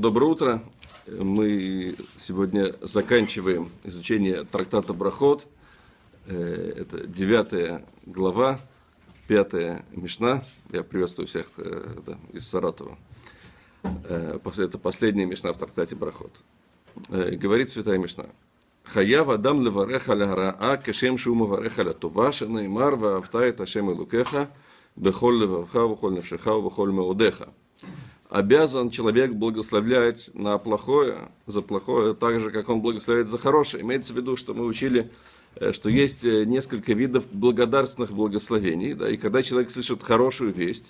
Доброе утро. Мы сегодня заканчиваем изучение трактата Брахот. Это 9 глава, 5 Мишна. Я приветствую всех из Саратова. Это последняя Мишна в трактате Брахот. Говорит святая Мишна. Хаяв адам леварех аля раа кешем шу меварех аля това шенеймар ваавта эт Ашем элокеха бехоль левавха вехоль навшеха вехоль меодеха. Обязан человек благословлять на плохое, за плохое, так же, как он благословляет за хорошее. Имеется в виду, что мы учили, что есть несколько видов благодарственных благословений. Да, и когда человек слышит хорошую весть,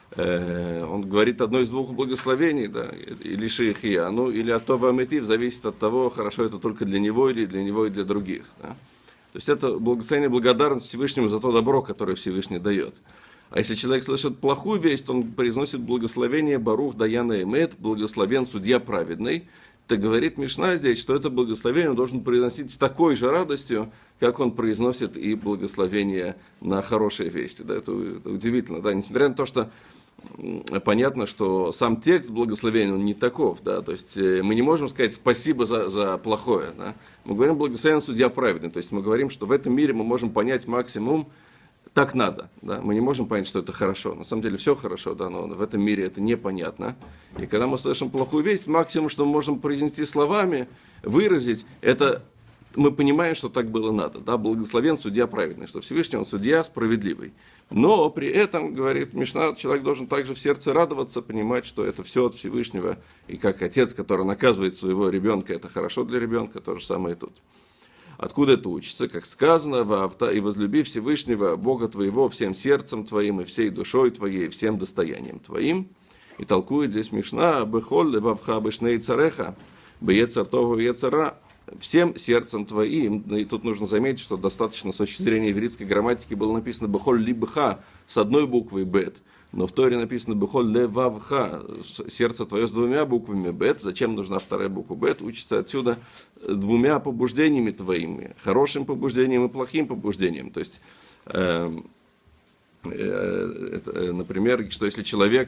он говорит одно из двух благословений, да, или шейхияну, или атова аметив, зависит от того, хорошо это только для него, или для него и для других. Да. То есть это благословение благодарности Всевышнему за то добро, которое Всевышний дает. А если человек слышит плохую весть, он произносит благословение Барух Даяна Эмет, благословен судья праведный. Так говорит Мишна здесь, что это благословение он должен произносить с такой же радостью, как он произносит и благословение на хорошие вести. Да, это удивительно. Да, несмотря на то, что понятно, что сам текст благословения он не таков. Да, то есть мы не можем сказать спасибо за плохое. Да. Мы говорим благословен судья праведный. То есть мы говорим, что в этом мире мы можем понять максимум, так надо, да? Мы не можем понять, что это хорошо. На самом деле все хорошо, да, но в этом мире это непонятно. И когда мы слышим плохую весть, максимум, что мы можем произнести словами, выразить, это мы понимаем, что так было надо. Да? Благословен судья праведный, что Всевышний он судья справедливый. Но при этом, говорит Мишна, человек должен также в сердце радоваться, понимать, что это все от Всевышнего. И как отец, который наказывает своего ребенка, это хорошо для ребенка, то же самое и тут. Откуда это учится? Как сказано, «И возлюби Всевышнего, Бога твоего, всем сердцем твоим, и всей душой твоей, и всем достоянием твоим». И толкует здесь Мишна, «Бехоль левавха бешней цареха, беецар того ецара», всем сердцем твоим. И тут нужно заметить, что достаточно с точки зрения еврейской грамматики было написано «Бехоль либха» с одной буквой «бет». Но в Торе написано «Бехоль левавха», сердце твое с двумя буквами «бет». Зачем нужна вторая буква «бет»? Учится отсюда двумя побуждениями твоими. Хорошим побуждением и плохим побуждением. То есть, например, что если человек...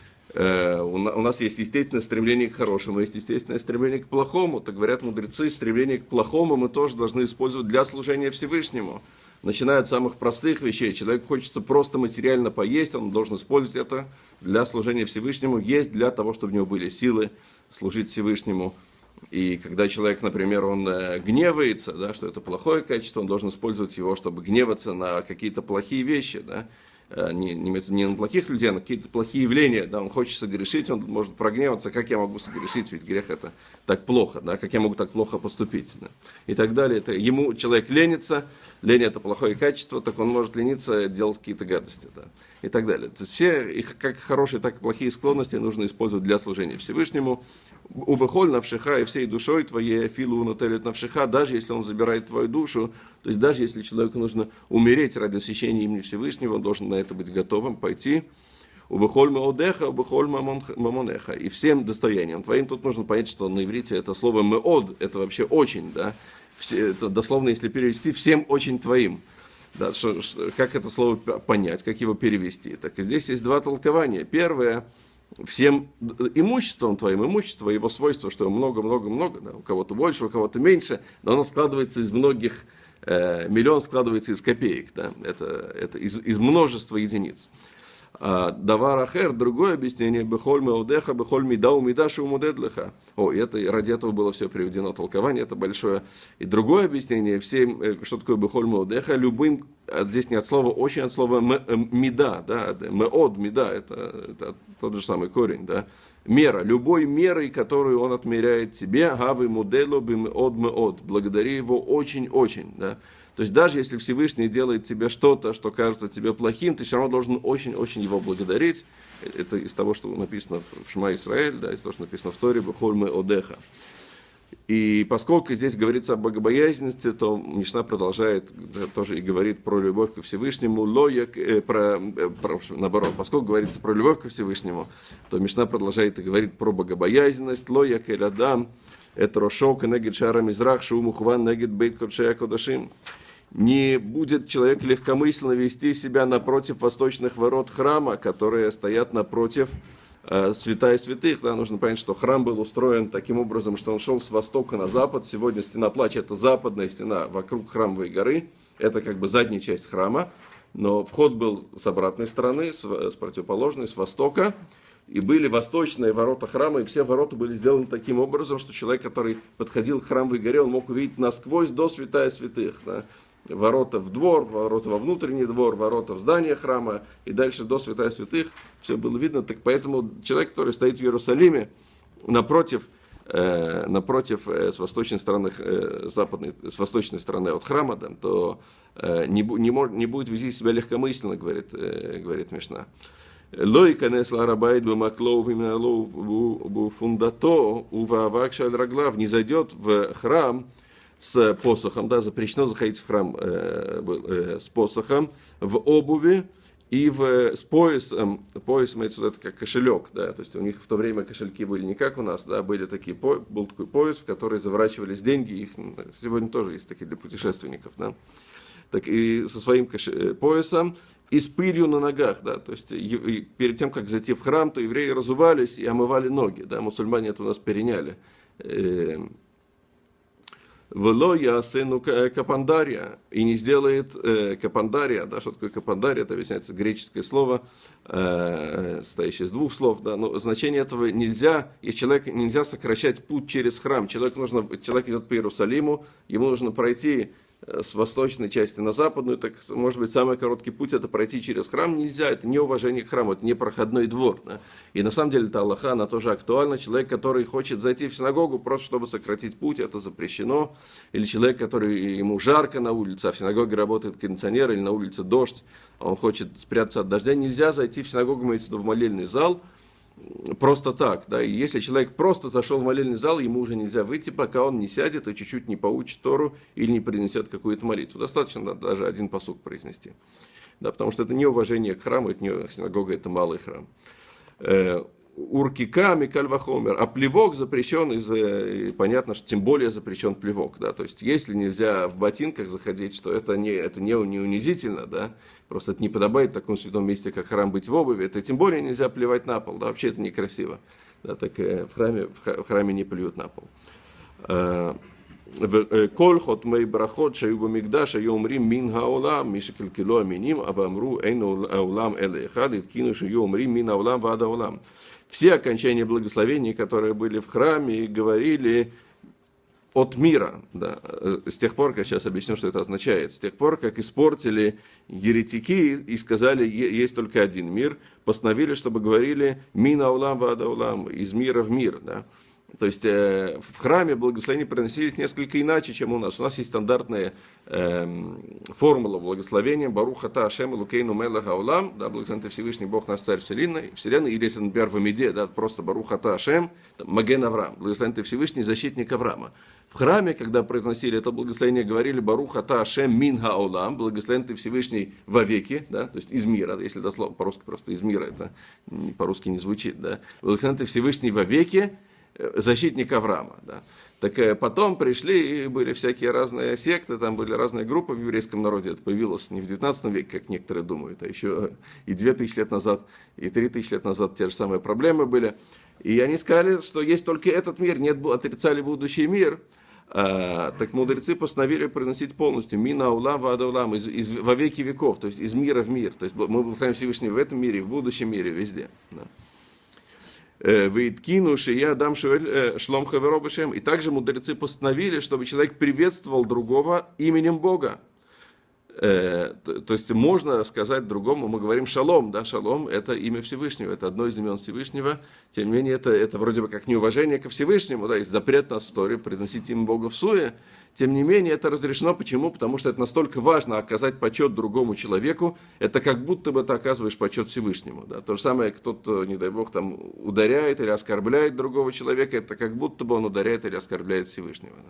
У нас есть естественное стремление к хорошему, есть естественное стремление к плохому. Так говорят мудрецы, стремление к плохому мы тоже должны использовать для служения Всевышнему. Начиная от самых простых вещей. Человеку хочется просто материально поесть, он должен использовать это для служения Всевышнему, есть для того, чтобы у него были силы служить Всевышнему. И когда человек, например, он гневается, да, что это плохое качество, он должен использовать его, чтобы гневаться на какие-то плохие вещи, да. Не на плохих людей, а на какие-то плохие явления, да, он хочет согрешить, он может прогневаться, как я могу согрешить, ведь грех это так плохо, да, как я могу так плохо поступить, да, и так далее. Это, ему человек ленится, лень это плохое качество, так он может лениться, делать какие-то гадости, да, и так далее. То есть все их как хорошие, так и плохие склонности нужно использовать для служения Всевышнему. Увыхоль навшиха и всей душой твоей филу нотелит навшиха, даже если он забирает твою душу, то есть даже если человеку нужно умереть ради освящения имени Всевышнего, он должен на это быть готовым пойти. Увыхоль меодеха, увыхоль мамонеха, и всем достоянием твоим. Тут нужно понять, что на иврите это слово меод, это вообще очень, да, это дословно, если перевести, всем очень твоим. Да, как это слово понять, как его перевести? Так и здесь есть два толкования. Первое, всем имуществом твоим, имущество, его свойство, что много-много-много, да, у кого-то больше, у кого-то меньше, но оно складывается из многих, миллион складывается из копеек, да, это из множества единиц. Давар ахер, другое объяснение, бехоль меодеха, бехоль мидау мидашу умудедлеха. Это ради этого было все приведено толкование, это большое. И другое объяснение, всем, что такое бехоль меодеха, любым, здесь не от слова очень, от слова мида, да, меод, мида, это тот же самый корень, да, мера, любой мерой, которую он отмеряет тебе, гавы модело бы меод, благодари его очень-очень, да. То есть даже если Всевышний делает тебе что-то, что кажется тебе плохим, ты все равно должен очень-очень его благодарить. Это из того, что написано в Шма Исраэль, да, из того, что написано в Торе, «Бехоль меодеха». И поскольку здесь говорится о богобоязненности, то Мишна продолжает тоже и говорит про любовь ко Всевышнему, наоборот, поскольку говорится про любовь ко Всевышнему, то Мишна продолжает и говорит про богобоязненность, лояк эль адам, это рошок негид шара мизрах, шумухван негид бейт кодшея кодашим. Не будет человек легкомысленно вести себя напротив восточных ворот храма, которые стоят напротив святая святых, да, нужно понять, что храм был устроен таким образом, что он шел с востока на запад. Сегодня стена плача — это западная стена вокруг храмовой горы, это как бы задняя часть храма, но вход был с обратной стороны, с противоположной, с востока, и были восточные ворота храма, и все ворота были сделаны таким образом, что человек, который подходил к храмовой горе, он мог увидеть насквозь до святая святых, да. Ворота в двор, ворота во внутренний двор, ворота в здание храма, и дальше до святая святых, все было видно. Так поэтому человек, который стоит в Иерусалиме, напротив, с восточной стороны, с восточной стороны от храма, да, то не будет вести себя легкомысленно, говорит Мишна. Лойка несла рабайт бумаклов именно фундато увавакшаль раглав, не зайдет в храм с посохом, да, запрещено заходить в храм с посохом, в обуви и с поясом. Пояс, имеется в виду, это как кошелек, да, то есть у них в то время кошельки были не как у нас, да, был такой пояс, в который заворачивались деньги, их сегодня тоже есть такие для путешественников, да, так и со своим поясом и с пылью на ногах, да, то есть перед тем, как зайти в храм, то евреи разувались и омывали ноги, да, мусульмане это у нас переняли. Вело я сыну капандария, и не сделает капандария, да, что такое капандария, это объясняется греческое слово, состоящее из двух слов, да, но значение этого нельзя, если человек нельзя сокращать путь через храм, человек идет по Иерусалиму, ему нужно пройти с восточной части на западную, так, может быть, самый короткий путь это пройти через храм нельзя, это неуважение к храму, это не проходной двор. Да? И на самом деле, эта алаха, она тоже актуальна. Человек, который хочет зайти в синагогу, просто чтобы сократить путь, это запрещено. Или человек, который ему жарко на улице, а в синагоге работает кондиционер, или на улице дождь, он хочет спрятаться от дождя, нельзя зайти в синагогу, имеется в виду в молельный зал, просто так, да, и если человек просто зашел в молельный зал, ему уже нельзя выйти, пока он не сядет и чуть-чуть не поучит Тору или не принесет какую-то молитву. Достаточно даже один пасук произнести, да, потому что это не уважение к храму, это не синагога, это малый храм. Уркика Микаль Вахомер, а плевок запрещен, понятно, что тем более запрещен плевок, да, то есть если нельзя в ботинках заходить, что это не унизительно, да, просто это не подобает в таком святом месте, как храм, быть в обуви, это тем более нельзя плевать на пол, да, вообще это некрасиво, да, так в храме не плюют на пол. כל חותמי ברכות שהיו במקדש היו אומרים מן העולם, מי שקלקלו המינים, אבל אמרו אין העולם אלא אחד, התקינו שהיו אומרים מן העולם ועד העולם. Все окончания благословений, которые были в храме, говорили от мира. Да. С тех пор, как сейчас объясню, что это означает, с тех пор, как испортили еретики и сказали, есть только один мир, постановили, чтобы говорили мин аулам вад аулам, из мира в мир. Да. То есть в храме благословения приносились несколько иначе, чем у нас. У нас есть стандартная формула благословения. Барух ата Ашем Элокейну мелех хаолам, да, благословен ты Всевышний Бог наш царь вселенной. Или если, например, в Амиде, да, просто Барух ата Ашем, Маген Авраам, благословен ты Всевышний защитник Авраама. В храме, когда произносили это благословение, говорили Барух ата Ашем мин хаолам, благословен ты Всевышний вовеки, да, то есть из мира, если дословно по-русски просто из мира, это по-русски не звучит, да. Благословен ты Всевышний вовеки, защитник Авраама. Да. Так потом пришли, и были всякие разные секты, там были разные группы в еврейском народе. Это появилось не в 19 веке, как некоторые думают, а еще и 2000 лет назад, и 3000 лет назад те же самые проблемы были. И они сказали, что есть только этот мир, отрицали будущий мир. Так мудрецы постановили приносить полностью мина аулам ва адаулам, во веки веков, то есть из мира в мир. То есть мы благословим Всевышний в этом мире, в будущем мире, везде. Да. Вейткину шия дам шлом хаверо бешем. И также мудрецы постановили, чтобы человек приветствовал другого именем Бога. То есть можно сказать другому, мы говорим шалом, да, шалом это имя Всевышнего, это одно из имен Всевышнего, тем не менее это вроде бы как неуважение ко Всевышнему, да, есть запрет на историю произносить имя Бога в суе, тем не менее это разрешено, почему? Потому что это настолько важно оказать почет другому человеку, это как будто бы ты оказываешь почет Всевышнему, да, то же самое, кто-то, не дай Бог, там ударяет или оскорбляет другого человека, это как будто бы он ударяет или оскорбляет Всевышнего, да.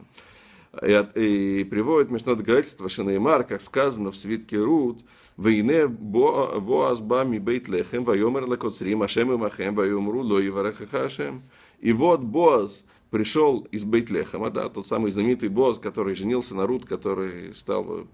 И приводит Мишна доказательство Шенеймар, как сказано в свитке Рут, «Вейне Боаз ба ми бейт лехем, вайомер лекоцрим, Ашем и махем, вайомру ло еварахаха Ашем». И вот Боаз пришел из Бейт-Лехема, да, тот самый знаменитый Боаз, который женился на Рут, который стал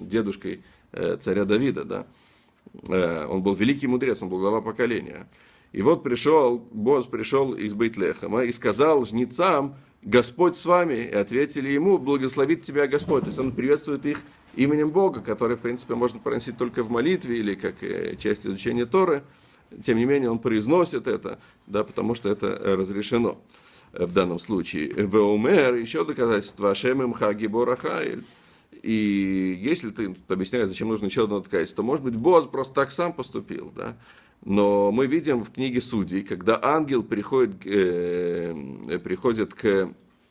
дедушкой царя Давида, да. Он был великий мудрец, он был глава поколения. И вот Боаз пришел из Бейт-Лехема и сказал жнецам: Господь с вами. И ответили ему: благословит тебя Господь. То есть он приветствует их именем Бога, который, в принципе, можно проносить только в молитве или как часть изучения Торы. Тем не менее, он произносит это, да, потому что это разрешено в данном случае. Веомер, еще доказательство, Ашем имха гибор хайль. И если ты объясняешь, зачем нужно еще одно доказательство, то, может быть, Боаз просто так сам поступил, да? Но мы видим в книге Судей, когда ангел приходит к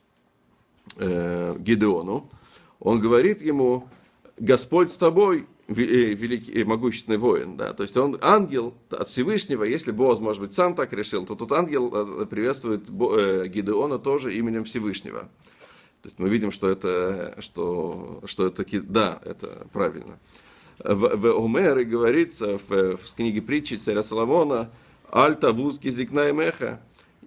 Гидеону, он говорит ему: Господь с тобой, великий могущественный воин. Да? То есть он ангел от Всевышнего. Если Боаз, может быть, сам так решил, то тут ангел приветствует Гидеона тоже именем Всевышнего. То есть мы видим, что это да, это правильно. В Омере говорится в книге притчи царя Соломона: «Альта вузки зикна и меха».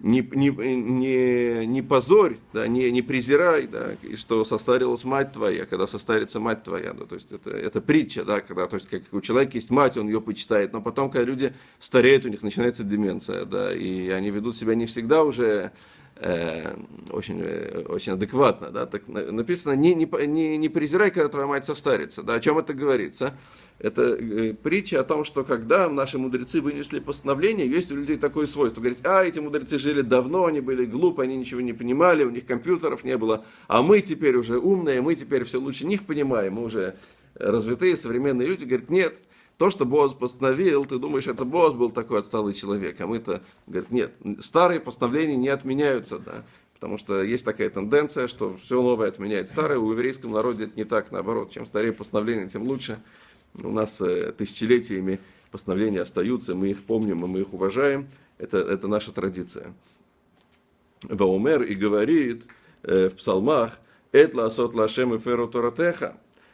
Не позорь, да, не презирай, да, что состарилась мать твоя, когда состарится мать твоя. Да, то есть это притча, да, когда, то есть, как у человека есть мать, он ее почитает, но потом, когда люди стареют, у них начинается деменция, да, и они ведут себя не всегда уже очень адекватно, да, так написано: не презирай, когда твоя мать состарится. Да, о чем это говорится? Это притча о том, что когда наши мудрецы вынесли постановление, есть у людей такое свойство: говорить: эти мудрецы жили давно, они были глупы, они ничего не понимали, у них компьютеров не было, а мы теперь уже умные, мы теперь все лучше них понимаем, мы уже развитые, современные люди. Говорят: нет. То, что Боаз постановил, ты думаешь, это Боаз был такой отсталый человек, а мы-то, говорит, нет, старые постановления не отменяются, да, потому что есть такая тенденция, что все новое отменяет старое. У еврейского народа это не так, наоборот, чем старее постановления, тем лучше. У нас тысячелетиями постановления остаются, мы их помним, и мы их уважаем, это наша традиция. Ваумер и говорит в псалмах: «Эт лаасот лашем и феру торатеха».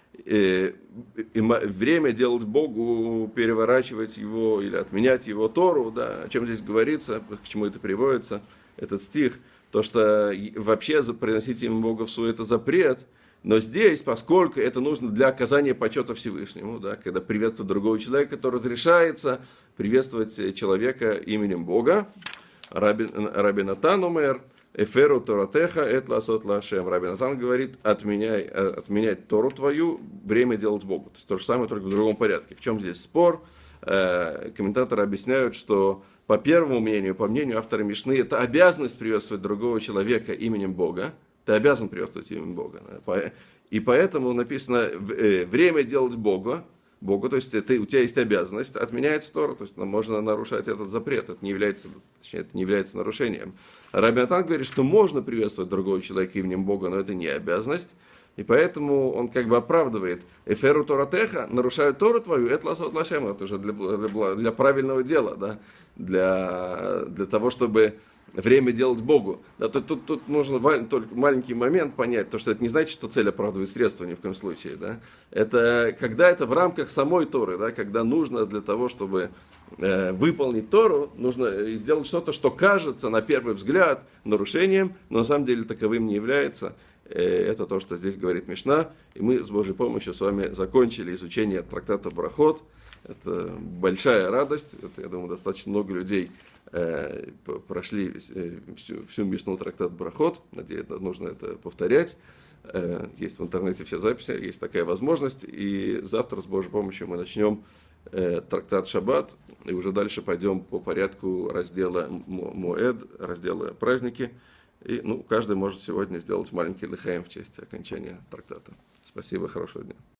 Время делать Богу, переворачивать его или отменять его Тору, да, о чем здесь говорится, к чему это приводится, этот стих, то, что вообще приносить имя Бога в суе это запрет, но здесь, поскольку это нужно для оказания почета Всевышнему, да, когда приветствует другого человека, то разрешается приветствовать человека именем Бога. Раби Натан умер: «Эферу торатеха эт ласот лашем». Раби Натан говорит: отменять Тору твою, время делать Богу. То есть то же самое, только в другом порядке. В чем здесь спор? Комментаторы объясняют, что по первому мнению, по мнению автора Мишны, это обязанность приветствовать другого человека именем Бога. Ты обязан приветствовать именем Бога. И поэтому написано: время делать Богу, то есть у тебя есть обязанность, отменяется Тора, то есть можно нарушать этот запрет, это не является нарушением. Раби Натан говорит, что можно приветствовать другого человека именем Бога, но это не обязанность, и поэтому он как бы оправдывает: «Эферу торатеха», нарушают Тору твою, это ласот лашем, это уже для правильного дела, да? для того, чтобы время делать Богу. Да, тут нужно только маленький момент понять, то, что это не значит, что цель оправдывает средства ни в коем случае. Да? Это когда это в рамках самой Торы, да, когда нужно для того, чтобы выполнить Тору, нужно сделать что-то, что кажется на первый взгляд нарушением, но на самом деле таковым не является. Это то, что здесь говорит Мишна. И мы с Божьей помощью с вами закончили изучение трактата Брахот. Это большая радость. Это, я думаю, достаточно много людей прошли всю Мишну трактат Брахот. Надеюсь, нужно это повторять. Есть в интернете все записи, есть такая возможность. И завтра с Божьей помощью мы начнем трактат Шаббат. И уже дальше пойдем по порядку раздела Моэд, раздела праздники. И каждый может сегодня сделать маленький лехаим в честь окончания трактата. Спасибо, хорошего дня.